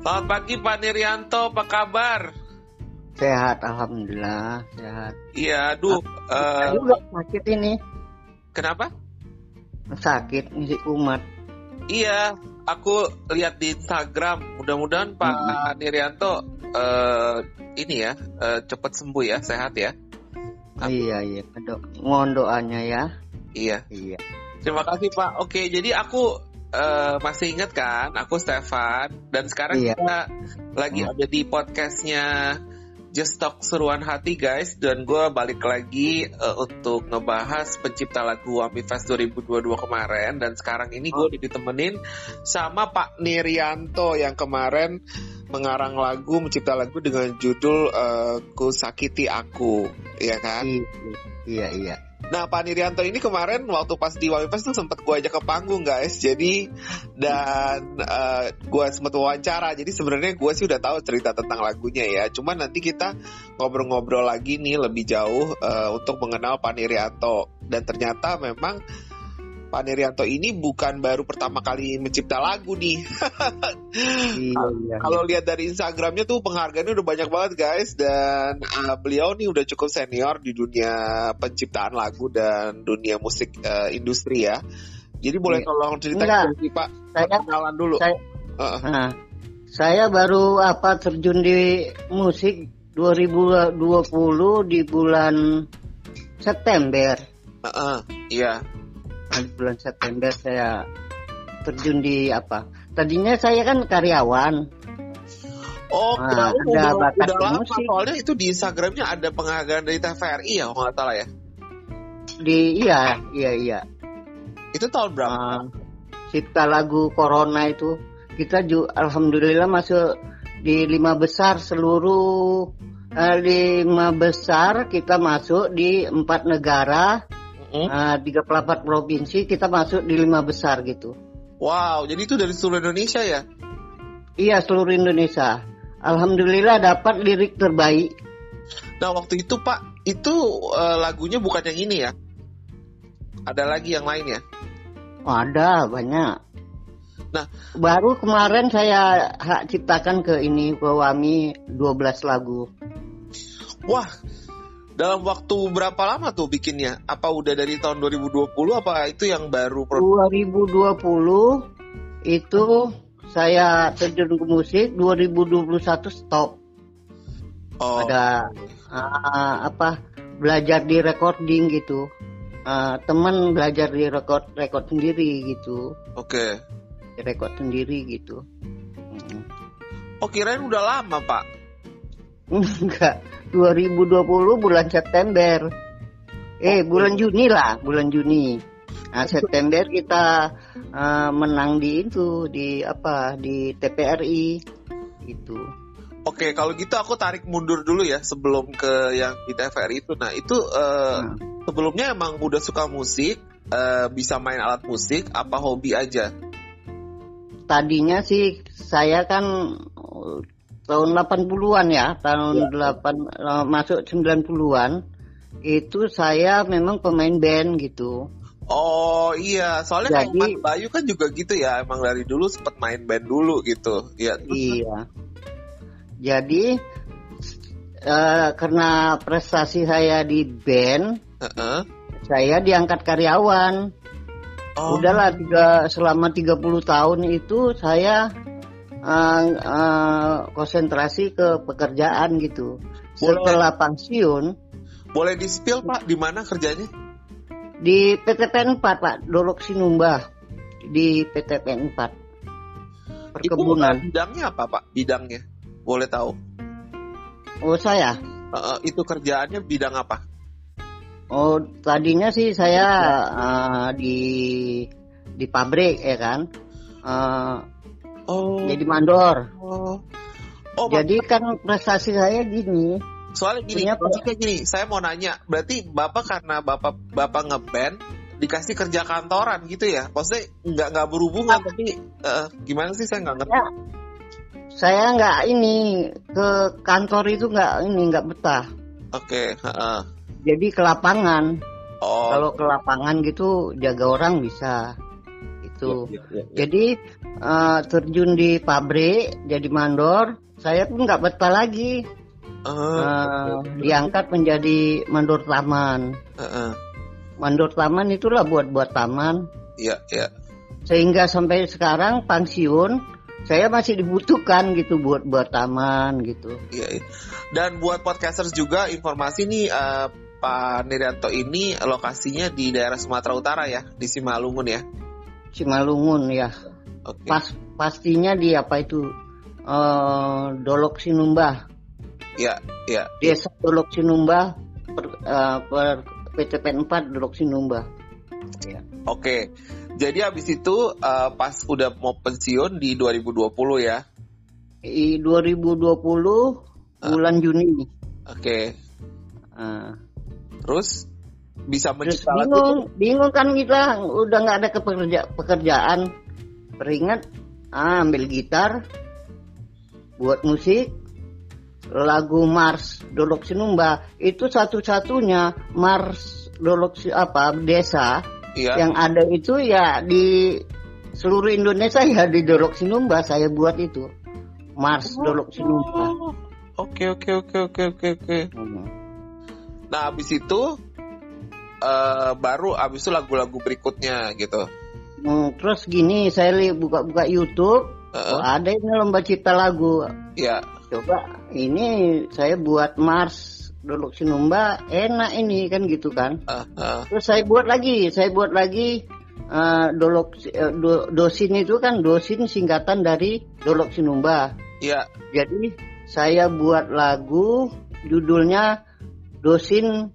Selamat pagi Pak Nirianto, apa kabar? Sehat, alhamdulillah, sehat. Iya, aduh. Saya juga sakit ini, Kenapa? sakit ngisi kumat. Iya, aku lihat di Instagram. Mudah-mudahan Pak Nirianto ini ya cepat sembuh ya, sehat ya. Iya, mohon doanya ya. Iya. Iya. Terima kasih Pak. Oke, jadi aku masih ingat kan, aku Stefan dan sekarang Iya. kita lagi ada di podcastnya Just Talk Seruan Hati guys, dan gue balik lagi untuk ngebahas pencipta lagu Wami Fest 2022 kemarin, dan sekarang ini gue ditemenin sama Pak Nirianto yang kemarin mengarang lagu, mencipta lagu dengan judul Ku Sakiti Aku, ya kan? Iya. Nah, Pak Nirianto ini kemarin waktu pas di Wami Fest tuh sempat gue ajak ke panggung guys. Jadi dan gue sempat wawancara. Jadi sebenarnya gue sih udah tahu cerita tentang lagunya ya. Cuman nanti kita ngobrol-ngobrol lagi nih lebih jauh untuk mengenal Pak Nirianto. Dan ternyata memang Pak Nirianto ini bukan baru pertama kali mencipta lagu nih. Iya. Kalau lihat dari Instagramnya tuh penghargaannya udah banyak banget guys. Dan beliau nih udah cukup senior di dunia penciptaan lagu dan dunia musik industri ya. Jadi boleh tolong ceritain sih Pak, kenalan dulu. Saya baru terjun di musik 2020 di bulan September. Iya. Di bulan September saya terjun di tadinya saya kan karyawan. Ada bakat udah lama musik. soalnya itu di Instagramnya ada penghargaan dari TVRI ya kalau nggak salah ya. Iya. Itu tahun berapa? Cipta lagu Corona itu kita juga alhamdulillah masuk di 5 besar seluruh 5 besar, kita masuk di 4 negara. 34 provinsi, kita masuk di 5 besar gitu. Wow, jadi itu dari seluruh Indonesia ya? Iya, seluruh Indonesia. Alhamdulillah dapat lirik terbaik. Nah, waktu itu Pak, itu lagunya bukan yang ini ya? Ada lagi yang lain ya? Ada, banyak. Nah, baru kemarin saya ciptakan ke Wami 12 lagu. Wah, dalam waktu berapa lama tuh bikinnya? Apa udah dari tahun 2020 apa itu yang baru? 2020 itu saya terjun ke musik, 2021 stop. Ada belajar di recording gitu. Teman belajar di record sendiri gitu. Oke. Record sendiri gitu. Oh, kirain udah lama Pak? Enggak. 2020 bulan September. Bulan Juni lah, bulan Juni. Nah, September kita menang di TVRI gitu. Oke, kalau gitu aku tarik mundur dulu ya sebelum ke yang di TVRI itu. Nah, itu sebelumnya emang udah suka musik, bisa main alat musik, apa hobi aja? Tadinya sih saya kan tahun 80-an ya, masuk 90-an, itu saya memang pemain band gitu. Oh iya, soalnya kayak Mas Bayu kan juga gitu ya, emang dari dulu sempat main band dulu gitu. Ya, iya. Jadi karena prestasi saya di band, saya diangkat karyawan. Udahlah selama 30 tahun itu saya konsentrasi ke pekerjaan gitu. Setelah pensiun. Boleh di-spill Pak, di mana kerjanya? Di PTPN 4 Pak, Dolok Sinumba. Di PTPN 4 perkebunan. Itu bidangnya apa Pak? Bidangnya boleh tahu? Saya? Itu kerjaannya bidang apa? Tadinya sih saya di pabrik ya kan. Jadi mandor. Jadi kan prestasi saya gini. Soalnya gini, saya mau nanya, berarti Bapak karena Bapak ngeband dikasih kerja kantoran gitu ya? Maksudnya nggak berhubungan, tapi gimana sih, saya nggak ngerti. Ya, saya nggak ke kantor itu nggak betah. Oke. Jadi ke lapangan. Kalau ke lapangan gitu jaga orang bisa. gitu. Ya. Jadi terjun di pabrik jadi mandor, saya pun nggak betah lagi. Diangkat menjadi mandor taman. Mandor taman itulah buat taman. Iya. Sehingga sampai sekarang pensiun saya masih dibutuhkan gitu buat taman gitu. Iya. Dan buat podcasters juga informasi nih, Pak Nirianto ini lokasinya di daerah Sumatera Utara ya, di Simalungun ya. Simalungun ya. Oke. Pastinya di apa itu Dolok Sinumbah. Iya. Desa Dolok Sinumbah per PTP 4 Dolok Sinumbah. Ya. Oke. Jadi habis itu pas udah mau pensiun di 2020 ya. Di 2020 bulan Juni. Oke. Terus bisa mencipta bingung kan kita udah nggak ada pekerjaan. Teringat ambil gitar, buat musik, lagu Mars Dolok Sinumbah itu satu-satunya Mars Dolok desa yang ada itu ya di seluruh Indonesia ya di Dolok Sinumbah saya buat itu Mars Dolok Sinumbah. Oke. Nah abis itu baru abis itu lagu-lagu berikutnya gitu. Terus gini saya buka YouTube, ada ini lomba cipta lagu. Iya. Coba ini saya buat Mars Dolok Sinumbah enak ini kan gitu kan. Terus saya buat lagi Dosin itu kan Dosin singkatan dari Dolok Sinumbah. Iya. Jadi saya buat lagu judulnya Dosin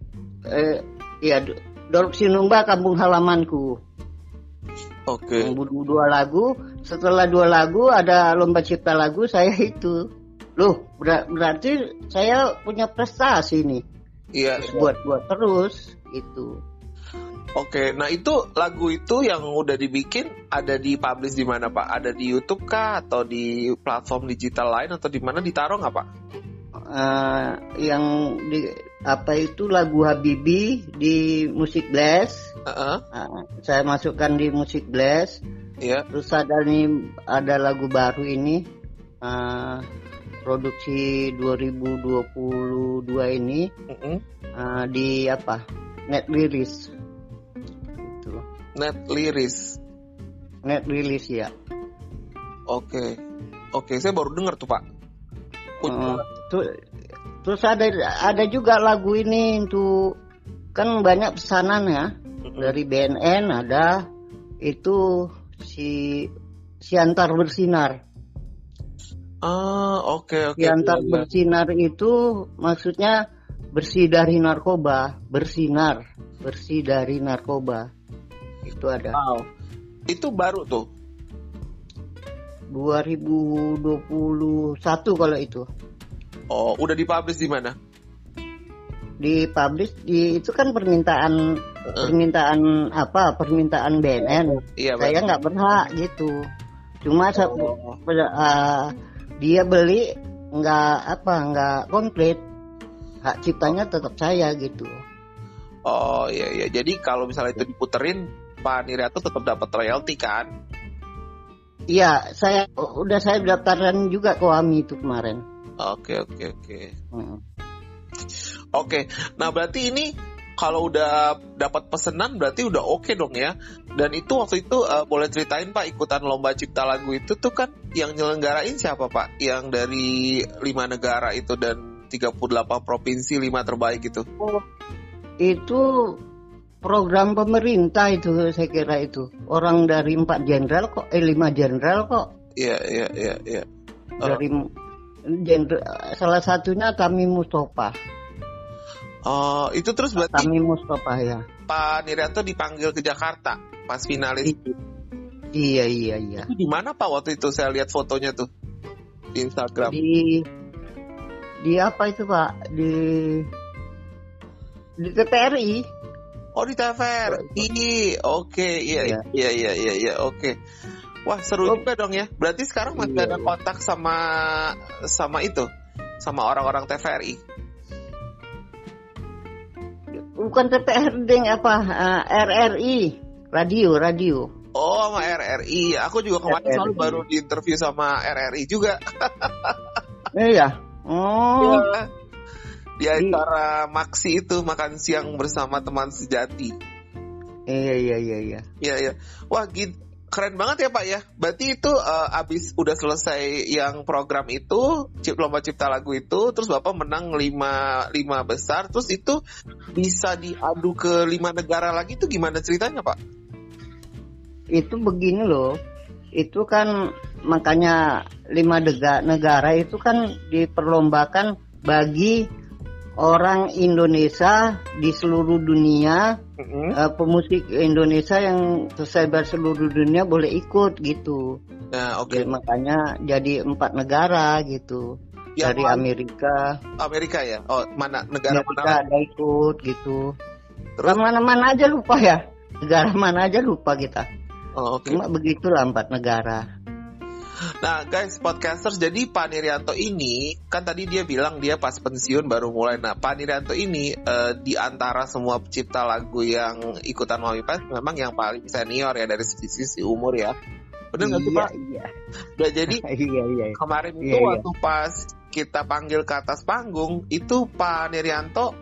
Dolok Sinumbah Kampung Halamanku. Oke. Dua lagu. Setelah 2 lagu ada lomba cipta lagu saya itu. Loh, berarti saya punya prestasi nih. Iya. Buat terus itu. Oke, nah itu lagu itu yang udah dibikin ada di publish di mana Pak? Ada di YouTube kah atau di platform digital lain atau di mana ditaruh nggak Pak? Yang di apa itu lagu Habibi di Music Blast. Saya masukkan di Music Blast. Iya. Terus ada lagu baru ini. Produksi 2022 ini di apa net release gitu. Net release ya. Oke, saya baru dengar tuh Pak. Terus ada juga lagu ini untuk kan banyak pesanan ya dari BNN ada itu si Siantar Bersinar. Oke. Siantar Bersinar itu maksudnya bersih dari narkoba, bersih dari narkoba. Itu ada. Wow. Itu baru tuh. 2021 kalau itu. Oh, udah dipublish di mana? Dipublish itu kan permintaan BNN. Iya, saya nggak berhak gitu. Cuma dia beli nggak komplit, hak ciptanya tetap saya gitu. Oh iya. Jadi kalau misalnya itu diputerin Pak Nirianto tetap dapat royalti kan? Iya, saya daftarkan juga ke WAMI itu kemarin. Oke. Oke, nah berarti ini kalau udah dapat pesanan berarti udah oke dong ya. Dan itu waktu itu boleh ceritain Pak ikutan lomba cipta lagu itu tuh kan yang nyelenggarain siapa Pak? Yang dari 5 negara itu dan 38 provinsi 5 terbaik itu. Itu program pemerintah itu saya kira itu. Orang dari 5 jenderal kok. Iya. Dari salah satunya Tami Mustafa. Oh, itu terus berarti Tami Mustafa ya. Pak Nirianto dipanggil ke Jakarta pas finalis. Iya. Itu di mana Pak waktu itu saya lihat fotonya tuh di Instagram. Di apa itu Pak? Di TVRI. Oh di TVRI. Oke, iya, oke. Wah seru juga dong ya. Berarti sekarang masih ada kontak sama itu, sama orang-orang TVRI. Bukan TVRI RRI radio. Oh, sama RRI. Aku juga kemarin RRI. soal baru di interview sama RRI juga. Iya. Oh. Iya. Di acara Maksi itu, makan siang bersama teman sejati. Iya. Iya. Wah, keren banget ya Pak ya. Berarti itu abis udah selesai yang program itu, lomba cipta lagu itu, terus Bapak menang 5 besar, terus itu bisa diadu ke 5 negara lagi, itu gimana ceritanya Pak? Itu begini loh. Itu kan makanya 5 negara itu kan diperlombakan bagi orang Indonesia di seluruh dunia. Pemusik Indonesia yang tersebar seluruh dunia boleh ikut gitu. Nah, oke. Jadi, makanya jadi 4 negara gitu. Yang Dari Amerika ya? Oh, mana negara Amerika mana? ada ikut gitu. Terus? Mana-mana aja lupa ya. Negara mana aja lupa kita. Oh, oke. Cuma begitulah 4 negara. Nah guys, podcasters, jadi Pak Niryanto ini kan tadi dia bilang dia pas pensiun baru mulai. Nah Pak Niryanto ini di antara semua pencipta lagu yang ikutan Mami Fest memang yang paling senior ya dari sisi umur ya. Benar nggak sih Pak? Iya. Nah, jadi Iya. kemarin itu waktu pas kita panggil ke atas panggung itu Pak Niryanto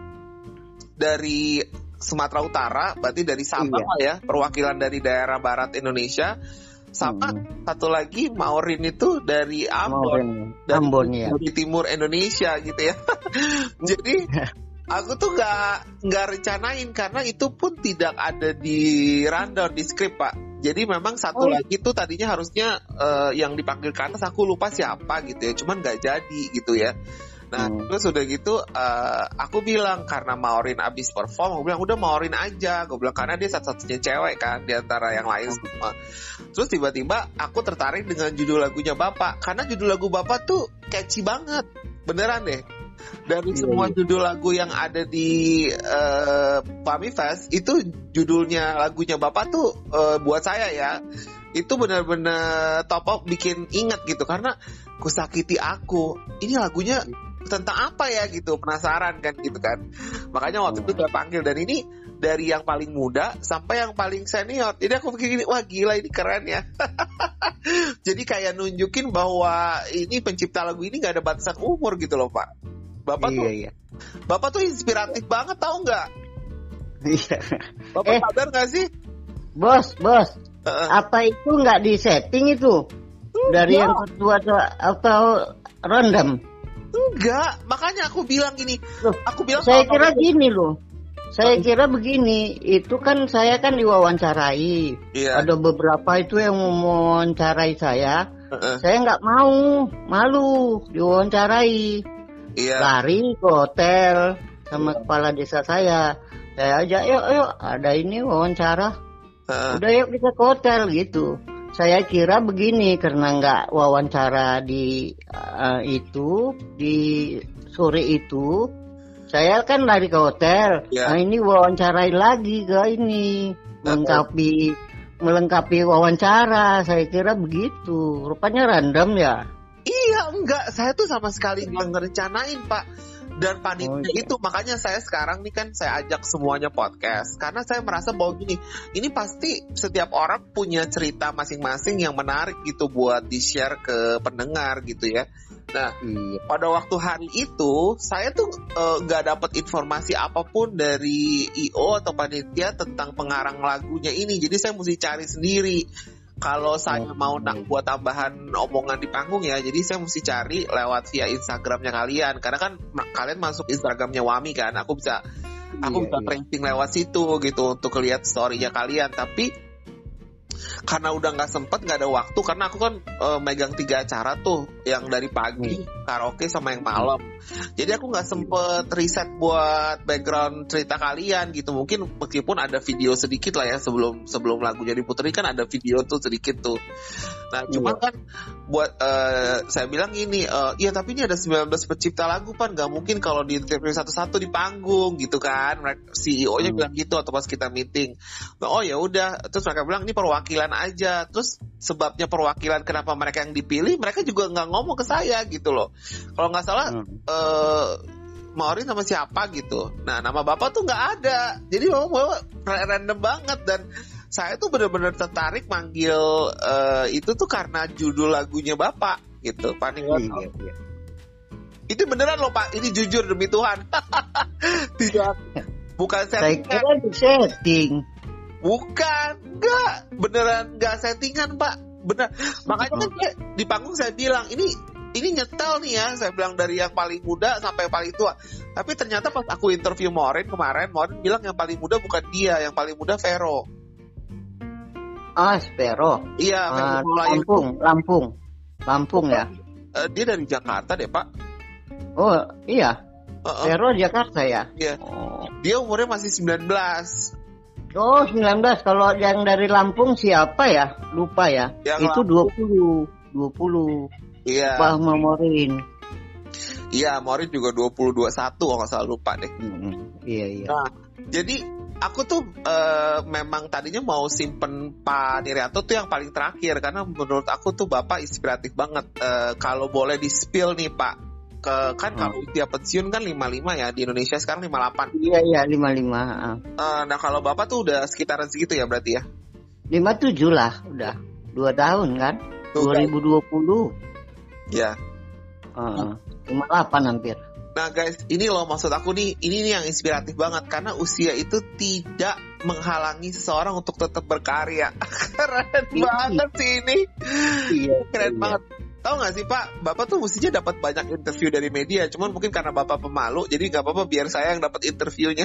dari Sumatera Utara, berarti dari Sabang lah ya, perwakilan dari daerah barat Indonesia. Sama satu lagi Maureen itu dari Ambon, dari timur Indonesia gitu ya. Jadi aku tuh nggak rencanain karena itu pun tidak ada di rundown di skrip Pak. Jadi memang satu lagi tuh tadinya harusnya yang dipanggil ke atas, aku lupa siapa gitu ya, cuman nggak jadi gitu ya. Nah terus udah gitu aku bilang karena Maureen abis perform, aku bilang udah Maureen aja, gue bilang karena dia satu-satunya cewek kan di antara yang lain semua. Terus tiba-tiba aku tertarik dengan judul lagunya Bapak, karena judul lagu Bapak tuh catchy banget, beneran deh. Dari semua judul lagu yang ada di Mami Fest itu judulnya lagunya Bapak tuh buat saya ya itu benar-benar top up, bikin ingat gitu karena Kusakiti Aku ini lagunya tentang apa ya gitu, penasaran kan gitu kan. Makanya waktu itu saya panggil, dan ini dari yang paling muda sampai yang paling senior. Jadi aku pikir gini, wah gila ini keren ya. Jadi kayak nunjukin bahwa ini pencipta lagu ini gak ada batasan umur gitu loh Pak. Bapak tuh inspiratif banget, tahu nggak? Iya. Bapak sadar nggak sih? Bos, apa itu nggak di setting itu? Dari yang kedua atau random? Enggak, makanya aku bilang gini. Aku bilang saya kira gini loh. Saya kira begini, itu kan saya kan diwawancarai. Ada beberapa itu yang mewawancarai saya. Saya nggak mau, malu diwawancarai. Lari ke hotel sama kepala desa saya ajak, yuk ada ini wawancara. Udah yuk kita ke hotel gitu. Saya kira begini, karena nggak wawancara di di sore itu, saya kan lari ke hotel. Nah ini wawancarai lagi ke ini, melengkapi wawancara. Saya kira begitu. Rupanya random ya. Iya, enggak. Saya tuh sama sekali nggak ngerencanain Pak. Dan panitia itu, makanya saya sekarang nih kan saya ajak semuanya podcast. Karena saya merasa bahwa gini, ini pasti setiap orang punya cerita masing-masing yang menarik gitu buat di-share ke pendengar gitu ya. Nah, pada waktu hari itu saya tuh nggak dapat informasi apapun dari IO atau panitia tentang pengarang lagunya ini. Jadi saya mesti cari sendiri. Kalau saya mau buat tambahan omongan di panggung ya, jadi saya mesti cari lewat via Instagramnya kalian. Karena kan kalian masuk Instagramnya Wami kan, aku bisa tracing lewat situ gitu untuk lihat story-nya kalian. Tapi karena udah nggak sempet, nggak ada waktu, karena aku kan megang 3 acara tuh, yang dari pagi, karaoke sama yang malam. Jadi aku nggak sempet riset buat background cerita kalian gitu. Mungkin meskipun ada video sedikit lah ya sebelum lagunya diputerin kan ada video tuh sedikit tuh. Nah cuma kan buat saya bilang gini, ya tapi ini ada 19 pencipta lagu Pan, nggak mungkin kalau di interview satu-satu di panggung gitu kan. CEO-nya bilang gitu atau pas kita meeting. Oh ya udah, terus mereka bilang ini perwakilan aja. Terus sebabnya perwakilan kenapa mereka yang dipilih, mereka juga nggak ngomong ke saya gitu loh. Kalau nggak salah Maureen sama siapa gitu. Nah nama bapak tuh nggak ada. Jadi bapak random banget. Dan saya tuh benar-benar tertarik manggil itu tuh karena judul lagunya Bapak gitu, Pak Nirwanto. Iya. Itu beneran loh Pak, ini jujur demi Tuhan. Tidak, bukan Saya settingan. kira di setting. Bukan, enggak, beneran enggak settingan Pak, bener. Makanya kan di panggung saya bilang ini nyetel nih ya, saya bilang dari yang paling muda sampai yang paling tua. Tapi ternyata pas aku interview Maureen kemarin bilang yang paling muda bukan dia, yang paling muda Vero. Spero. Iya, Lampung ya. Dia dari Jakarta deh Pak. Oh iya, Uh-uh. Spero Jakarta ya. Iya. Oh. Dia umurnya masih 19. Oh 19, kalau yang dari Lampung siapa ya? Lupa ya. Yang Itu 20. Iya. Pak Maureen. Iya, Maureen juga 20-21 kalau nggak salah, lupa deh. Iya. Nah, jadi aku tuh memang tadinya mau simpen Pak Nirwanto tuh yang paling terakhir karena menurut aku tuh Bapak inspiratif banget. Kalau boleh di-spill nih Pak, kan kalau usia pensiun kan 55 ya, di Indonesia sekarang 58. Iya 55. Nah kalau Bapak tuh udah sekitaran segitu ya berarti ya? 57 lah, udah 2 tahun kan? Tuh, 2020. Ya. 58 hampir. Nah guys, ini loh maksud aku nih, ini nih yang inspiratif banget karena usia itu tidak menghalangi seseorang untuk tetap berkarya. Keren banget sih ini. Iya, Keren banget. Tahu nggak sih Pak, Bapak tuh mestinya dapat banyak interview dari media, cuman mungkin karena Bapak pemalu, jadi nggak apa-apa biar saya yang dapat interviewnya.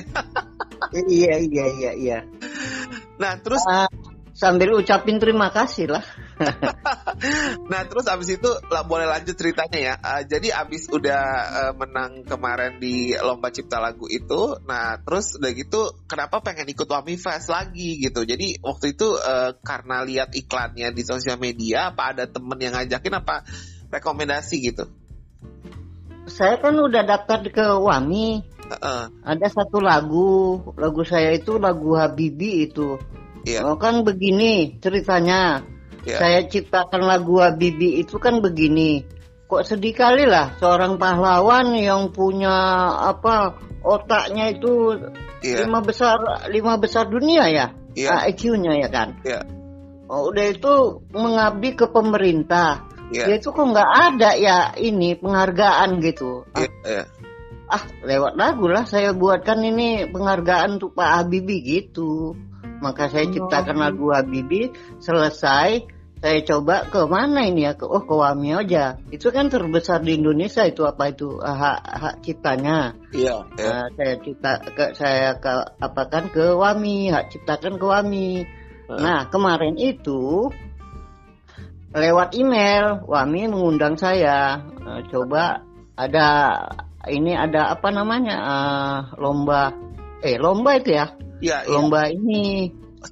Iya. Nah terus sambil ucapin terima kasih lah. Nah terus abis itu boleh lanjut ceritanya ya. Jadi abis udah menang kemarin di lomba cipta lagu itu, nah terus udah gitu kenapa pengen ikut Wami Fest lagi gitu. Jadi waktu itu karena lihat iklannya di sosial media, apa ada temen yang ngajakin apa rekomendasi gitu? Saya kan udah daftar ke Wami. Ada satu lagu saya itu lagu Habibi itu. Iya. Oh kan begini ceritanya. Yeah. Saya ciptakan lagu Habibi itu kan begini. Kok sedih kali lah seorang pahlawan yang punya otaknya itu lima besar dunia ya. Yeah. IQ-nya ya kan. Yeah. Oh, udah itu mengabdi ke pemerintah. Yeah. Dia itu kok nggak ada ya ini penghargaan gitu. Yeah. Lewat lagu lah saya buatkan ini penghargaan untuk Pak Habibie gitu. Maka saya ciptakan lagu Habibi, selesai saya coba ke mana ini ya, ke Wami aja. Itu kan terbesar di Indonesia itu hak ciptanya. Iya. Saya apakan ke Wami, hak ciptakan ke Wami. Nah kemarin itu lewat email Wami mengundang saya, coba ada apa namanya lomba itu ya. Ya, lomba ini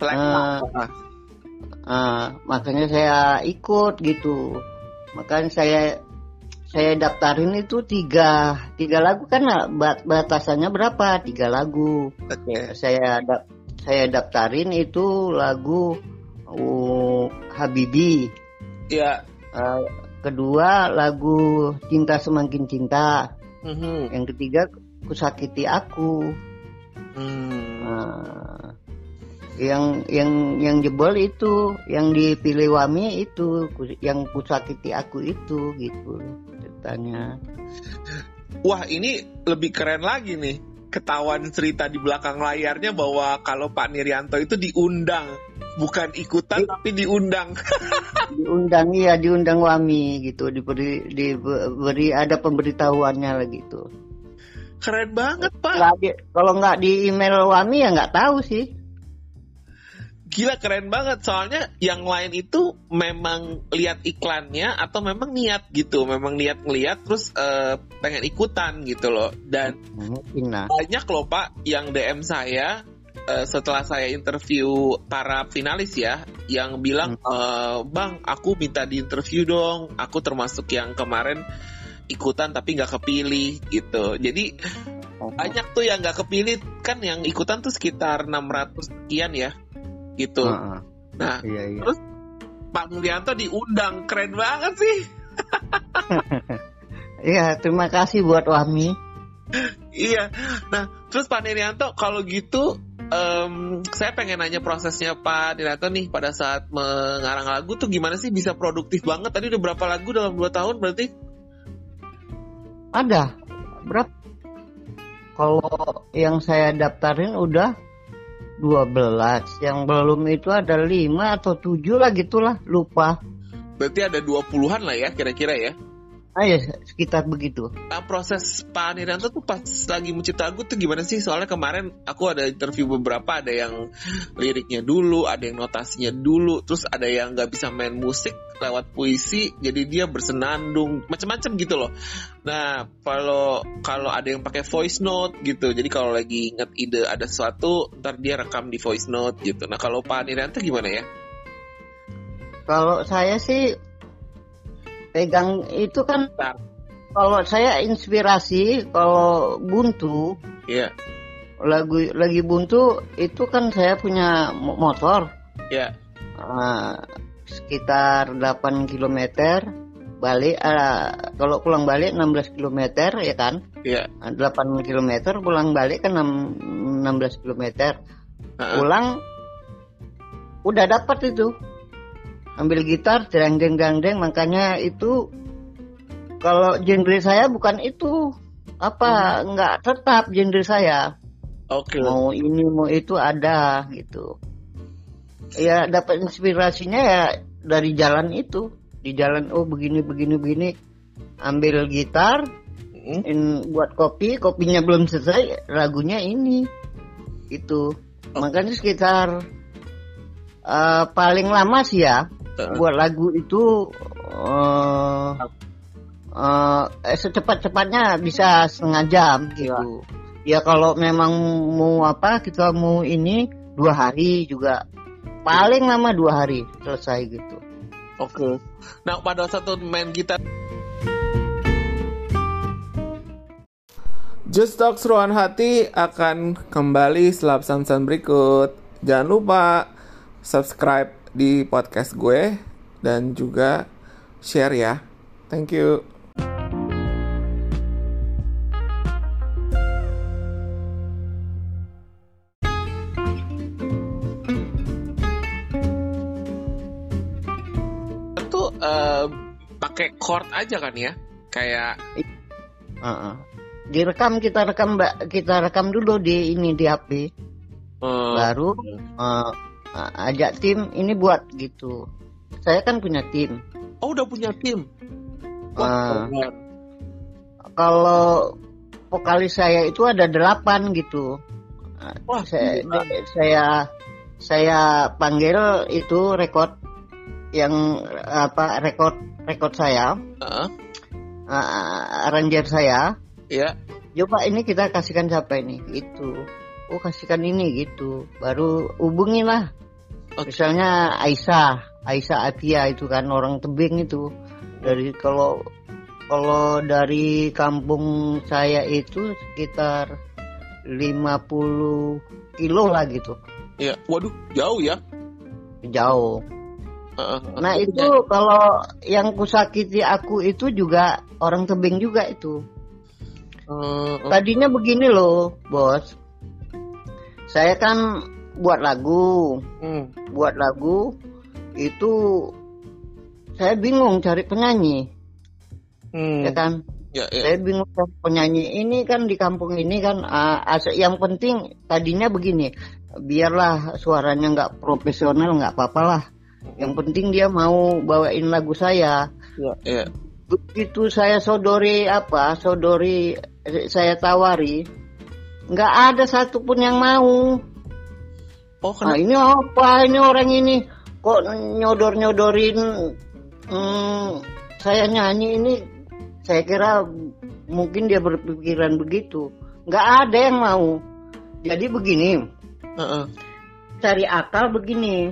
makanya saya ikut gitu. Makanya saya daftarin itu tiga lagu kan batasannya berapa? 3 lagu. Okay. Saya daftarin itu lagu Habibi. Iya. Kedua lagu Cinta Semakin Cinta. Yang ketiga Kusakiti Aku. Yang jebol itu, yang dipilih Wami itu, yang Kusakiti Aku itu gitu ceritanya. Wah ini lebih keren lagi nih, ketahuan cerita di belakang layarnya bahwa kalau Pak Nirwanto itu diundang, bukan ikutan tapi diundang. diundang Wami gitu, diberi ada pemberitahuannya lah gitu. Keren banget Pak. Kalau nggak di email Wami ya nggak tahu sih. Gila keren banget, soalnya yang lain itu memang lihat iklannya atau memang niat gitu, memang niat ngeliat terus pengen ikutan gitu loh. Dan banyak loh Pak yang DM saya setelah saya interview para finalis ya, yang bilang Bang aku minta diinterview dong, aku termasuk yang kemarin ikutan tapi nggak kepilih gitu. Jadi banyak tuh yang nggak kepilih kan, yang ikutan tuh sekitar 600 sekian ya gitu. Nah iya. Terus Pak Nirwanto diundang, keren banget sih. Iya terima kasih buat Wami. Iya. Nah terus Pak Nirwanto kalau gitu saya pengen nanya prosesnya Pak Dinato nih pada saat mengarang lagu tuh gimana sih bisa produktif banget? Tadi udah berapa lagu dalam 2 tahun berarti? Ada berapa? Kalau yang saya daftarin udah 12, yang belum itu ada 5 atau 7 lah gitulah, lupa. Berarti ada 20-an lah ya kira-kira ya? Ya, sekitar begitu. Nah, proses Pak Nirianto tuh pas lagi mencipta lagu tuh gimana sih? Soalnya kemarin aku ada interview beberapa, ada yang liriknya dulu, ada yang notasinya dulu, terus ada yang nggak bisa main musik lewat puisi, jadi dia bersenandung, macam-macam gitu loh. Nah, kalau ada yang pakai voice note gitu, jadi kalau lagi inget ide ada sesuatu, ntar dia rekam di voice note gitu. Nah, kalau Pak Nirianto gimana ya? Kalau saya sih pegang itu kan, kalau saya inspirasi, kalau buntu, Iya. lagi buntu itu kan saya punya motor, Iya. sekitar 8 km balik, kalau pulang balik 16 km ya kan, Iya. 8 km pulang balik kan 16 km, pulang udah dapat itu. Ambil gitar, deng-deng, makanya itu kalau genre saya bukan itu, nggak tetap genre saya. Oke. Mau ini mau itu ada gitu. Ya dapat inspirasinya ya dari jalan itu, di jalan begini. Ambil gitar, buat kopinya belum selesai, lagunya ini, itu. Makanya sekitar paling lama sih ya. Buat lagu itu secepat-cepatnya bisa setengah jam gitu. Ya kalau memang mau kita mau ini 2 hari juga, paling lama 2 hari selesai gitu. Oke. Nah pada satu main gitar, Just Talk Seruan Hati akan kembali setelah pesan-pesan berikut. Jangan lupa subscribe di podcast gue dan juga share ya. Thank you. Itu pakai chord aja kan ya? Kayak kita rekam dulu di HP. Baru ajak tim ini buat gitu. Saya kan punya tim. Oh udah punya tim. Kalau vokalis saya itu ada 8 gitu. Wah, saya panggil itu rekod yang rekod saya. Arranger saya. Iya. Coba ini kita kasihkan siapa ini gitu. Oh kasihkan ini gitu. Baru hubungilah. Misalnya Aisyah Atia itu kan orang Tebing itu. Dari kalau dari kampung saya itu sekitar 50 kilo lah gitu. Iya, waduh jauh ya. Jauh. Nah itu kalau yang kusakiti aku itu juga orang Tebing juga itu. Tadinya begini loh bos. Saya kan buat lagu itu saya bingung cari penyanyi, ya kan? Ya. Saya bingung cari penyanyi ini kan di kampung ini kan. Yang penting tadinya begini, biarlah suaranya nggak profesional nggak apa-apa lah. Yang penting dia mau bawain lagu saya. Ya. Begitu saya sodori saya tawari, nggak ada satupun yang mau. Nah ini apa? Ini orang ini kok nyodorin saya nyanyi ini. Saya kira mungkin dia berpikiran begitu. Nggak ada yang mau. Jadi begini, cari akal begini.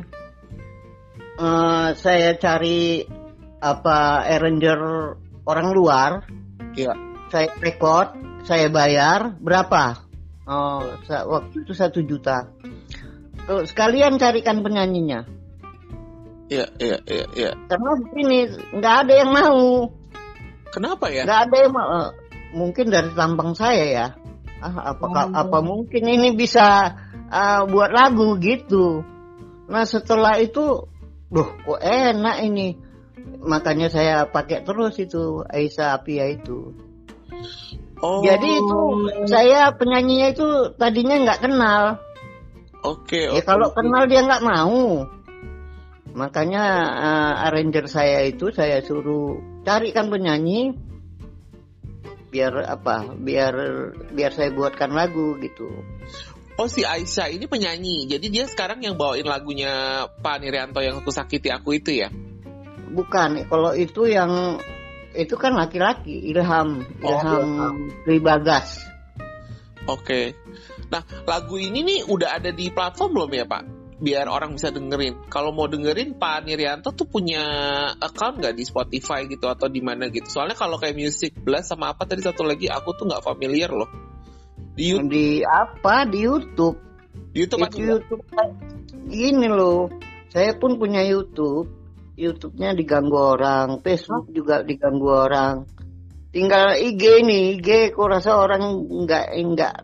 Saya cari arranger orang luar. Iya. Saya rekod, saya bayar berapa? Waktu itu 1 juta. Sekalian carikan penyanyinya. Iya. Karena begini, nggak ada yang mau. Kenapa ya? Nggak ada yang mau. Mungkin dari tampang saya ya. Apa mungkin ini bisa buat lagu gitu. Nah setelah itu, kok enak ini. Makanya saya pakai terus itu Aisyah Apia itu. Jadi itu saya penyanyinya itu tadinya nggak kenal. Oke. Ya kalau kenal dia nggak mau. Makanya arranger saya itu saya suruh carikan penyanyi biar saya buatkan lagu gitu. Oh, si Aisyah ini penyanyi. Jadi dia sekarang yang bawain lagunya Pak Nirianto yang Ku Sakiti Aku itu ya? Bukan, kalau itu kan laki-laki, Ilham Ribagas. Oke. Nah, lagu ini nih udah ada di platform belum ya, Pak? Biar orang bisa dengerin. Kalau mau dengerin, Pak Nirianto tuh punya account nggak di Spotify gitu atau di mana gitu? Soalnya kalau kayak Music Blast sama apa tadi satu lagi, aku tuh nggak familiar loh. Di YouTube. Di YouTube. YouTube. Gini loh, saya pun punya YouTube. YouTube-nya diganggu orang, Facebook juga diganggu orang. Tinggal IG nih, IG kok rasa orang nggak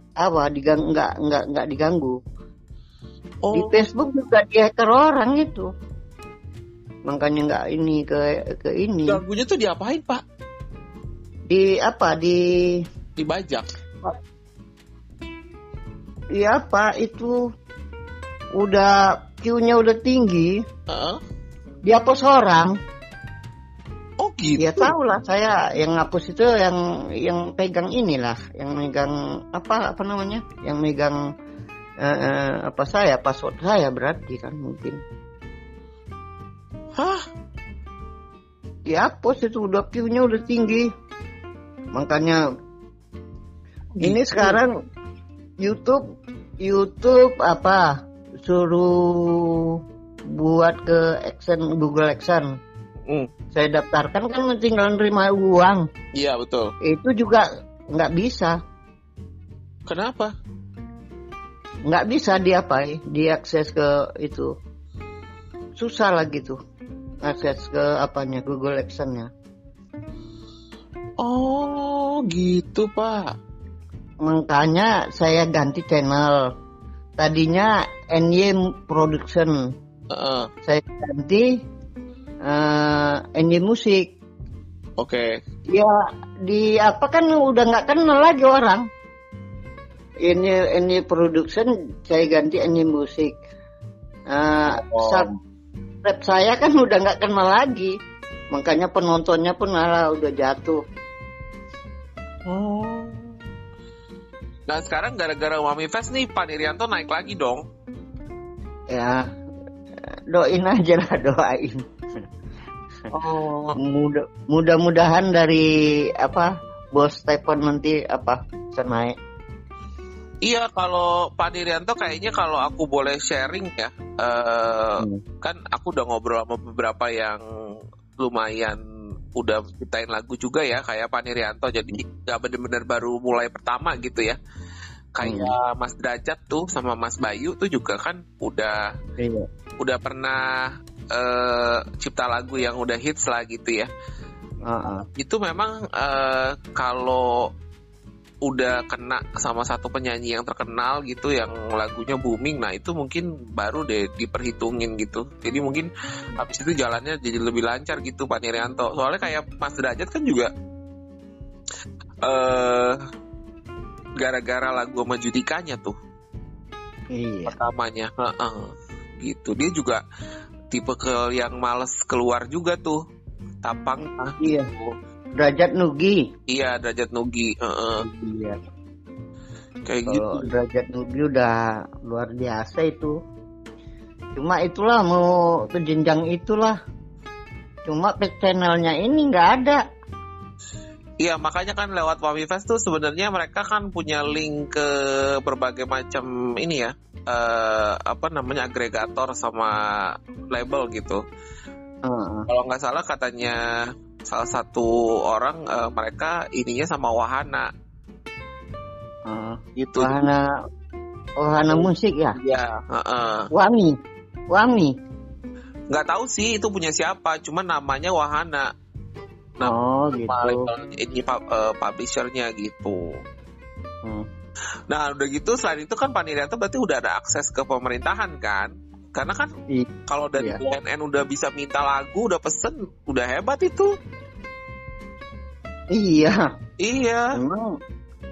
diganggu. Oh. Di Facebook juga di-hacker orang itu. Makanya nggak ini ke ini. Ganggunya tuh diapain, Pak? Dibajak. Iya, Pak, itu udah queue-nya udah tinggi. Dihapus orang. Oh gitu. Ya tahu lah, saya yang ngapus itu yang pegang inilah, yang megang apa namanya? Yang megang password saya berarti kan mungkin. Hah? Dihapus itu udah queue-nya udah tinggi. Makanya ini sekarang YouTube suruh buat ke Google Action. Saya daftarkan kan tinggal nerima uang. Iya betul. Itu juga nggak bisa. Kenapa? Nggak bisa diakses ke itu. Susah lah gitu. Akses ke Google Action-nya. Oh gitu, Pak. Makanya saya ganti channel. Tadinya NY Production. Saya ganti NY Musik. Oke. Ya kan udah nggak kenal lagi orang. NY Production saya ganti NY Musik. Subscribe saya kan udah nggak kenal lagi. Makanya penontonnya pun udah jatuh. Oh. Nah sekarang gara-gara Wami Fest nih Pak Nirianto naik lagi dong. Ya. Doain aja lah, doain. Oh. Mudah-mudahan dari Bos Stephen nanti bisa naik. Iya, kalau Pak Nirianto kayaknya kalau aku boleh sharing ya, kan aku udah ngobrol sama beberapa yang lumayan udah ciptain lagu juga ya, kayak Pak Nirianto. Jadi nggak benar-benar baru mulai pertama gitu ya. Kayak Mas Derajat tuh sama Mas Bayu tuh juga kan udah pernah cipta lagu yang udah hits lah gitu ya. Itu memang kalau udah kena sama satu penyanyi yang terkenal gitu yang lagunya booming, nah itu mungkin baru deh diperhitungin gitu. Jadi mungkin habis itu jalannya jadi lebih lancar gitu Pak Nirianto. Soalnya kayak Mas Derajat kan juga gara-gara lagu sama Judikanya tuh. Iya. Pertamanya, gitu. Dia juga tipe yang males keluar juga tuh. Tapang. Iya. Derajat Nugi. Iya, Derajat Nugi. Iya. Kayak gitu. Derajat Nugi udah luar biasa itu. Cuma itulah mau ke jenjang itulah. Cuma channelnya ini nggak ada. Iya, makanya kan lewat Wami Fest tuh sebenarnya mereka kan punya link ke berbagai macam ini ya, agregator sama label gitu. Kalau nggak salah katanya salah satu orang mereka ininya sama Wahana. Gitu. Wahana musik ya? Iya. Wami. Nggak tahu sih itu punya siapa, cuma namanya Wahana. Gitu. Ini publishernya gitu. Nah udah gitu selain itu kan Pak Nirianto berarti udah ada akses ke pemerintahan kan? Karena kan kalau dari BNN udah bisa minta lagu, udah pesen, udah hebat itu. Iya. Emang.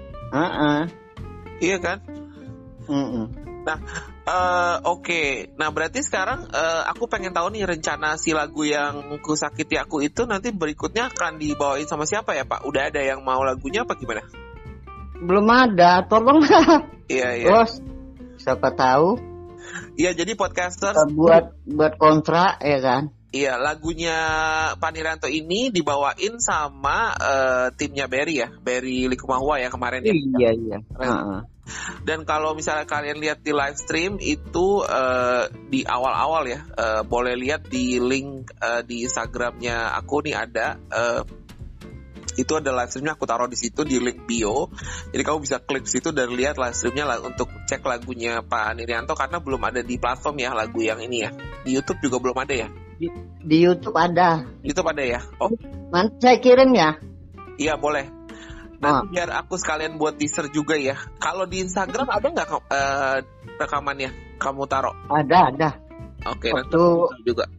Iya kan? Nah, oke. Nah berarti sekarang aku pengen tahu nih rencana si lagu yang Ku Sakiti Aku itu nanti berikutnya akan dibawain sama siapa ya Pak? Udah ada yang mau lagunya apa gimana? Belum ada, tolong. Iya. Bos, siapa tahu. Iya, jadi podcaster buat kontrak ya kan. Iya, lagunya Pak Nirianto ini dibawain sama timnya Berry ya, Berry Likumahua ya kemarin ya. Iya. Dan kalau misalnya kalian lihat di live stream itu di awal-awal ya, boleh lihat di link di Instagramnya aku nih ada. Itu ada live streamnya, aku taruh di situ di link bio. Jadi kamu bisa klik situ dan lihat live streamnya untuk cek lagunya Pak Nirianto karena belum ada di platform ya lagu yang ini ya. Di YouTube juga belum ada ya. Di YouTube ada. YouTube ada ya. Oh. Nanti saya kirim ya. Iya boleh. Nanti biar aku sekalian buat teaser juga ya. Kalau di Instagram ada nggak rekamannya? Kamu taruh? Ada. Oke. Nanti juga.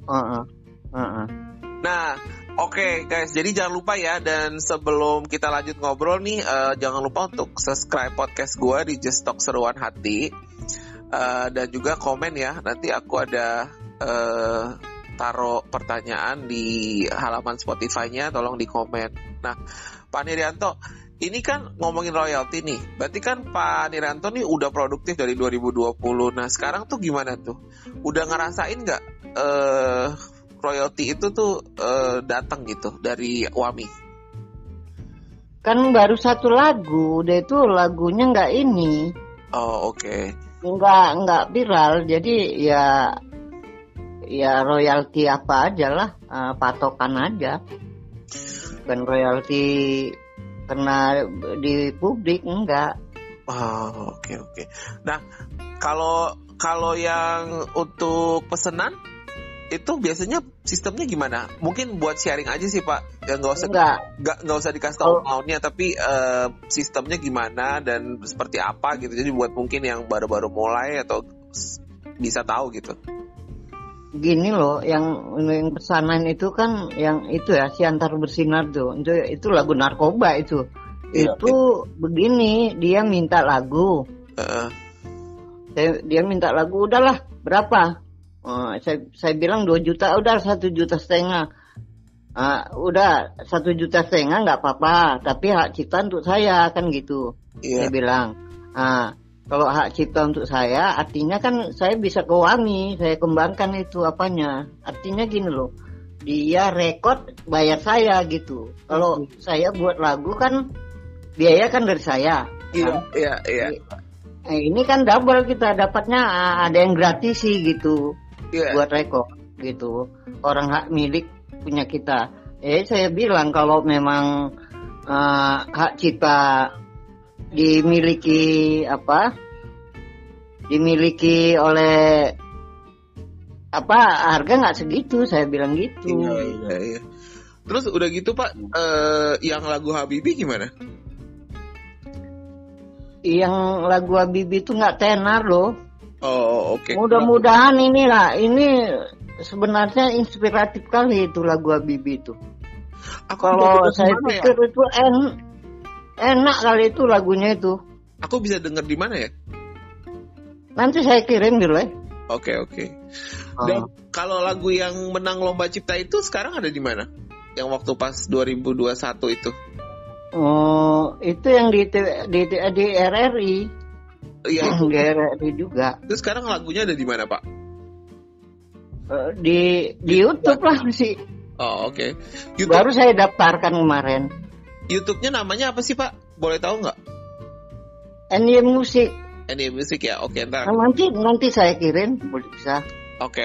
Nah. Oke guys, jadi jangan lupa ya, dan sebelum kita lanjut ngobrol nih, jangan lupa untuk subscribe podcast gue di Just Talk Seruan Hati, dan juga komen ya, nanti aku ada taruh pertanyaan di halaman Spotify-nya, tolong di komen. Nah, Pak Nirianto, ini kan ngomongin royalti nih, berarti kan Pak Nirianto nih udah produktif dari 2020, nah sekarang tuh gimana tuh? Udah ngerasain nggak royalti itu tuh datang gitu dari Wami? Kan baru satu lagu, udah itu lagunya nggak ini. Oh oke. Nggak viral, jadi ya royalti apa aja lah, patokan aja. Bukan royalti karena di publik enggak. Oh oke. Nah kalau yang untuk pesanan itu biasanya sistemnya gimana? Mungkin buat sharing aja sih Pak, ya, nggak usah dikasih tahu maunya, tapi sistemnya gimana dan seperti apa gitu. Jadi buat mungkin yang baru-baru mulai atau bisa tahu gitu. Gini loh, yang pesanan itu kan yang itu ya, Si Antar Bersinar tuh, itu lagu narkoba itu. Ya, itu begini, dia minta lagu. Dia minta lagu, udahlah berapa? Saya bilang 2 juta, udah 1,5 juta. Udah 1,5 juta nggak apa-apa, tapi hak cipta untuk saya kan gitu. Saya bilang, kalau hak cipta untuk saya, artinya kan saya bisa ke Wami, saya kembangkan itu apanya. Artinya gini loh, dia rekod bayar saya gitu. Kalau saya buat lagu kan biaya kan dari saya. Iya. Ini kan double kita dapatnya, ada yang gratis sih gitu. Buat rekod gitu, orang hak milik punya kita. Saya bilang kalau memang hak cipta dimiliki oleh harga nggak segitu, saya bilang gitu. Iya. Terus udah gitu Pak, yang lagu Habibie gimana? Yang lagu Habibie itu nggak tenar loh. Oh oke. Mudah-mudahan ini sebenarnya inspiratif kali itu lagu Habibie itu. Kalau saya pikir itu enak kali itu lagunya itu. Aku bisa denger di mana ya? Nanti saya kirim dulu ya. Oke. Dan kalau lagu yang menang lomba cipta itu sekarang ada di mana? Yang waktu pas 2021 itu? Oh, itu yang di RRI. Iya, di RRI juga. Terus sekarang lagunya ada di mana Pak? Di YouTube lah sih. Oh oke. Baru saya daftarkan kemarin. YouTube-nya namanya apa sih Pak? Boleh tahu nggak? NY Music. NY Music ya, oke ntar. Nanti saya kirim, boleh bisa. Oke.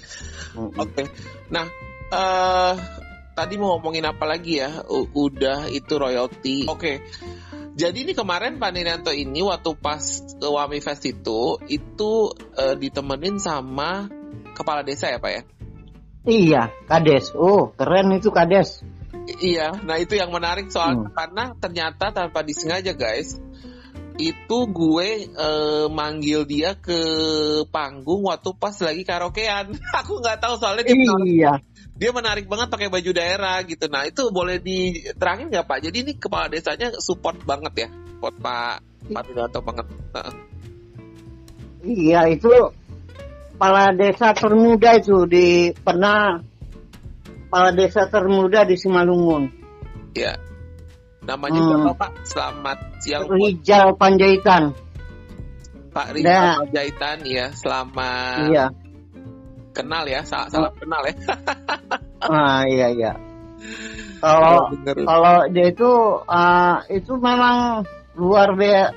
Nah, tadi mau ngomongin apa lagi ya? Udah itu royalti. Oke. Jadi ini kemarin Pak Nirianto ini waktu pas ke Wami Fest itu ditemenin sama kepala desa ya Pak ya? Iya, Kades. Oh, keren itu Kades. Iya, nah itu yang menarik soalnya karena ternyata tanpa disengaja guys, itu gue manggil dia ke panggung waktu pas lagi karaokean. Aku nggak tahu soalnya Iya. dia menarik banget pakai baju daerah gitu. Nah itu boleh diterangin nggak Pak? Jadi ini kepala desanya support banget ya, support Pak Widanto banget. Iya, itu kepala desa termuda itu pernah kepala desa termuda di Simalungun. Iya. Namanya siapa Pak? Selamat siang. Rijal Panjaitan. Pak Rijal Panjaitan ya, selamat. Iya. Kenal ya, salam kenal ya. Iya. Kalau dia itu memang luar biasa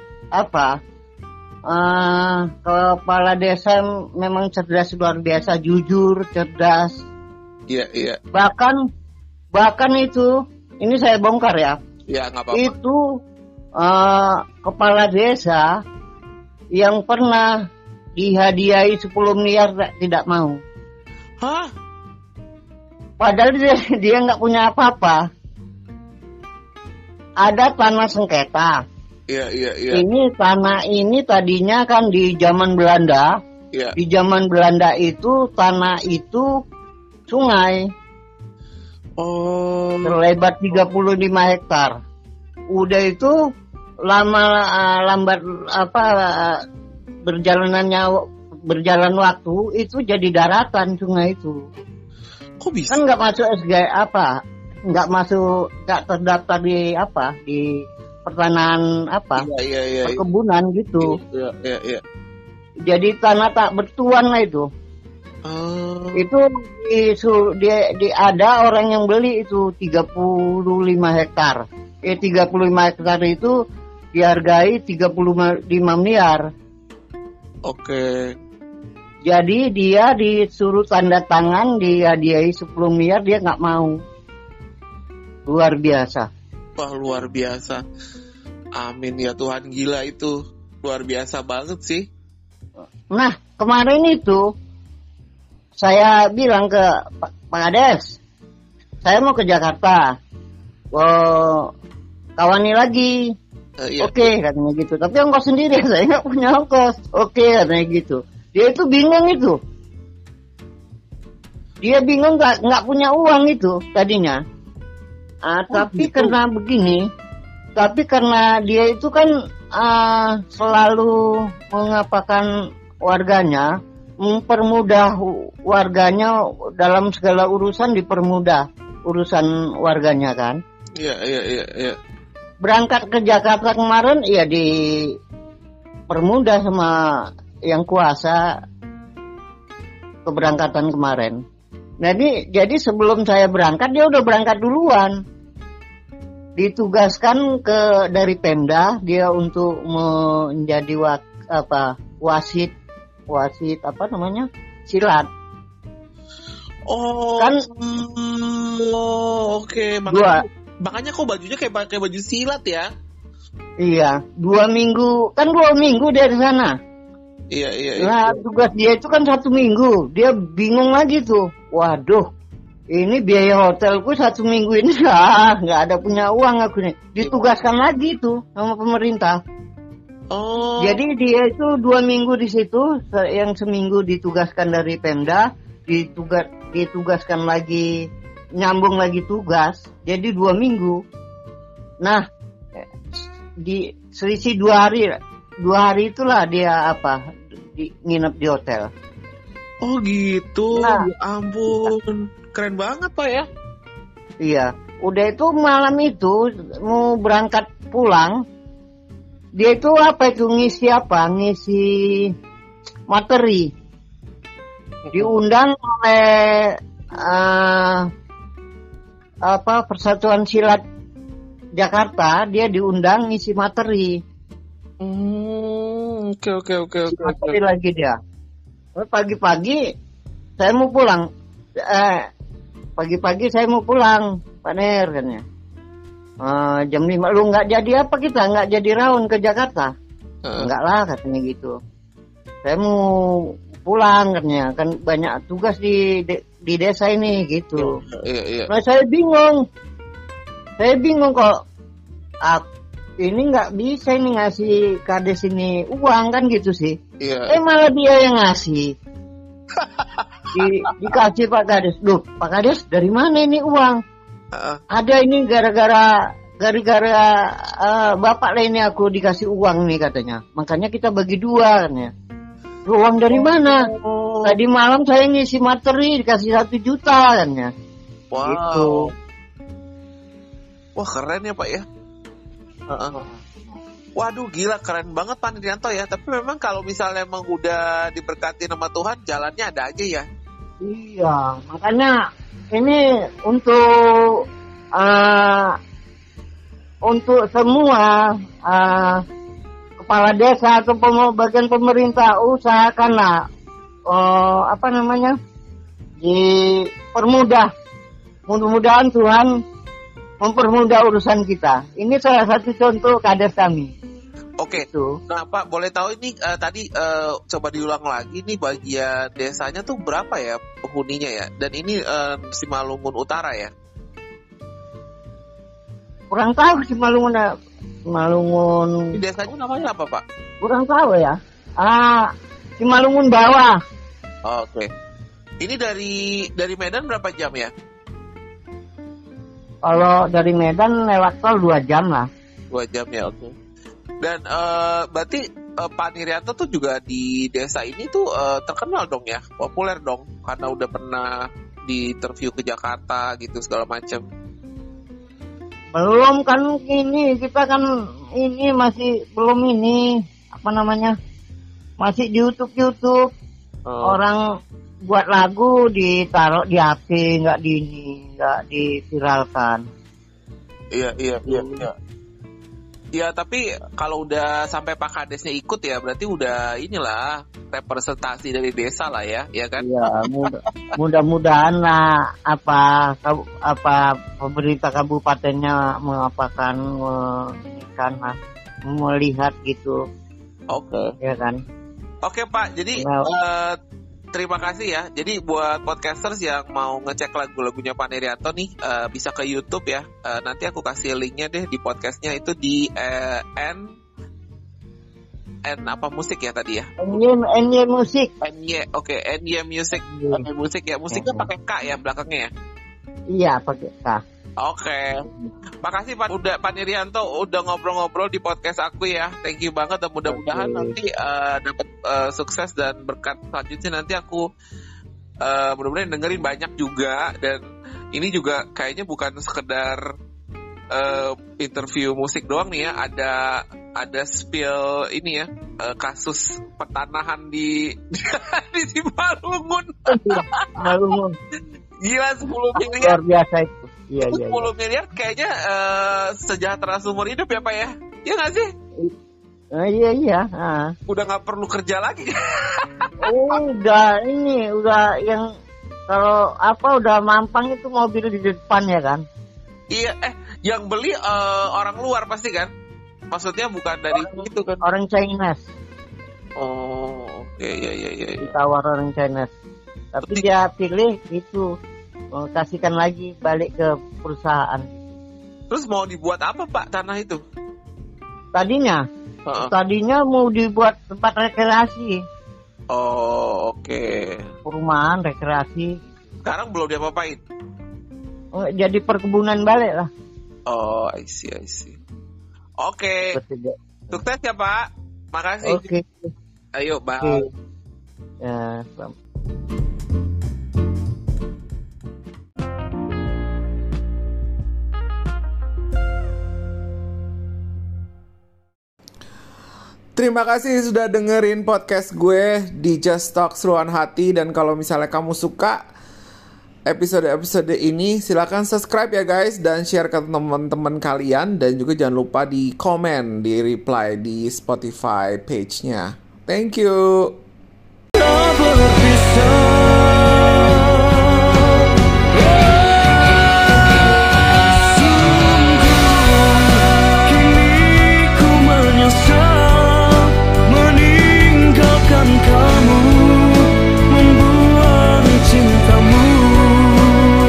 kepala desa memang cerdas luar biasa, jujur, cerdas. Iya. Bahkan itu, ini saya bongkar ya. Ya, nggak apa-apa. Itu kepala desa yang pernah dihadiahi 10 miliar tidak mau. Hah? Padahal dia nggak punya apa-apa. Ada tanah sengketa. Iya. Ini tanah ini tadinya kan di zaman Belanda. Iya. Di zaman Belanda itu tanah itu sungai. Terlebar 35 hektar. Udah itu lambat berjalan waktu itu jadi daratan sungai itu. Kok bisa? Kan nggak masuk nggak terdaftar di pertanahan Iya. perkebunan gitu. Iya. Jadi tanah tak bertuan lah itu. Itu ada orang yang beli itu 35 hektar. 35 hektar itu dihargai 35 miliar. Oke. Jadi dia disuruh tanda tangan dihadiahi 10 miliar, dia nggak mau. Luar biasa. Wah, luar biasa. Amin ya Tuhan, gila itu. Luar biasa banget sih. Nah, kemarin itu saya bilang ke Pak Kades, saya mau ke Jakarta. Kawani lagi. Iya. Oke, katanya gitu. Tapi ongkos sendiri, saya nggak punya ongkos. Oke, katanya gitu. Dia itu bingung itu. Dia bingung nggak punya uang itu tadinya. Tapi gitu. karena dia itu kan selalu mengapakan warganya, mempermudah warganya dalam segala urusan, dipermudah urusan warganya kan. Iya. Berangkat ke Jakarta kemarin ya dipermudah sama yang kuasa keberangkatan kemarin. Jadi sebelum saya berangkat dia udah berangkat duluan. Ditugaskan dari Pemda dia untuk menjadi wasit silat. Oke. Makanya kok bajunya kayak pakai baju silat ya? Iya, 2 minggu dia di sana. Iya. Nah, tugas dia itu kan 1 minggu. Dia bingung lagi tuh. Waduh, ini biaya hotelku 1 minggu ini nggak ada punya uang aku nih. Ditugaskan lagi tuh sama pemerintah. Jadi dia itu 2 minggu di situ, yang seminggu ditugaskan dari Pemda, ditugaskan lagi, nyambung lagi tugas. Jadi 2 minggu. Nah, di selisih 2 hari itulah dia nginep di hotel. Oh gitu. Nah, ya ampun, keren banget Pak ya. Iya, udah itu malam itu mau berangkat pulang, dia itu ngisi materi. Diundang oleh Persatuan Silat Jakarta, dia diundang ngisi materi. Oke. Materi lagi dia. Pagi-pagi saya mau pulang. Pagi-pagi saya mau pulang, Pak Ner katanya. Jam 5, lu nggak jadi apa kita? Nggak jadi raun ke Jakarta? Nggak lah katanya gitu. Saya mau pulang katanya, kan banyak tugas di desa ini gitu. Iya. Nah saya bingung kok. ini nggak bisa ini ngasih kades ini uang kan gitu sih. Iya. Malah dia yang ngasih. Dikasih Pak Kades. Loh, Pak Kades dari mana ini uang? Ada ini gara-gara bapak lah ini aku dikasih uang nih katanya. Makanya kita bagi 2 kan ya. Uang dari mana? Tadi malam saya ngisi materi dikasih 1 juta kan ya. Wow. Gitu. Wah keren ya Pak ya. Waduh gila keren banget Pak Nirianto ya. Tapi memang kalau misalnya emang udah diberkati sama Tuhan jalannya ada aja ya. Iya, makanya ini untuk semua kepala desa atau bagian pemerintah usahakanlah dipermudah. Mudah-mudahan Tuhan mempermudah urusan kita. Ini salah satu contoh kades kami. Oke. Nah Pak boleh tahu ini tadi coba diulang lagi nih bagian desanya tuh berapa ya penghuninya ya? Dan ini Simalungun Utara ya? Kurang tahu Simalungun. Di desanya namanya apa Pak? Kurang tahu ya. Simalungun Bawah. Oke. Ini dari Medan berapa jam ya? Kalau dari Medan lewat tol 2 jam lah. 2 jam ya, oke. Dan berarti Pak Nirianto tuh juga di desa ini tuh terkenal dong ya, populer dong, karena udah pernah di interview ke Jakarta gitu segala macam. Belum kan ini, kita kan ini masih belum ini, masih di YouTube. Orang buat lagu ditaruh di HP, nggak diviralkan. Iya. Ya tapi kalau udah sampai Pak Kadesnya ikut ya berarti udah inilah representasi dari desa lah ya kan? Iya, mudah-mudahan lah apa pemerintah kabupatennya melihat gitu. Oke. Ya kan? Oke Pak, jadi terima kasih ya. Jadi buat podcasters yang mau ngecek lagu-lagunya Pak Nirianto nih bisa ke YouTube ya. Nanti aku kasih linknya deh di podcastnya itu di N apa musik ya tadi ya? NY Musik. Oke, NY Music. Musik ya. Musiknya pakai K ya belakangnya ya? Iya, pakai K. Oke. Makasih Pak Nirianto udah ngobrol-ngobrol di podcast aku ya. Thank you banget dan mudah-mudahan nanti dapat sukses dan berkat selanjutnya nanti aku mudah-mudahan dengerin banyak juga. Dan ini juga kayaknya bukan sekedar interview musik doang nih ya. Ada spill ini ya, kasus pertanahan di Simalungun. Simalungun. Gila 10 miliar. Luar biasa itu. Iya. 10 miliar kayaknya sejahtera seumur hidup ya Pak ya? Iya nggak sih? Iya. Udah nggak perlu kerja lagi. Udah yang kalau udah mampang itu mobil di depan ya kan? Iya, yang beli orang luar pasti kan? Maksudnya bukan dari itu kan? Orang Chinese. Oh, oke, iya. Ditawar orang Chinese. Tapi dia pilih itu. Kasihkan lagi balik ke perusahaan. Terus mau dibuat apa Pak tanah itu? Tadinya mau dibuat tempat rekreasi. Oh oke. Perumahan rekreasi. Sekarang belum diapa-apain? Jadi perkebunan balik lah. Oh I see. Oke. Sukses ya Pak. Makasih. Oke. Ayo bye. Ya selamat. Terima kasih sudah dengerin podcast gue di Just Talk Seruan Hati. Dan kalau misalnya kamu suka episode-episode ini, silakan subscribe ya guys. Dan share ke teman-teman kalian. Dan juga jangan lupa di komen, di reply di Spotify page-nya. Thank you.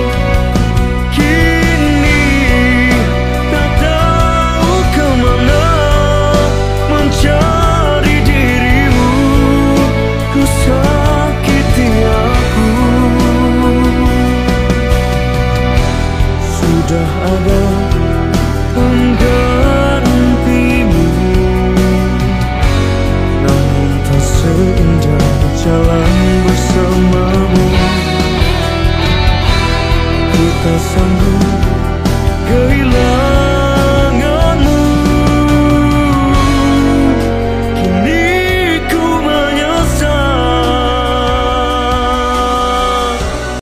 Kini tak tahu kemana Kesembunyian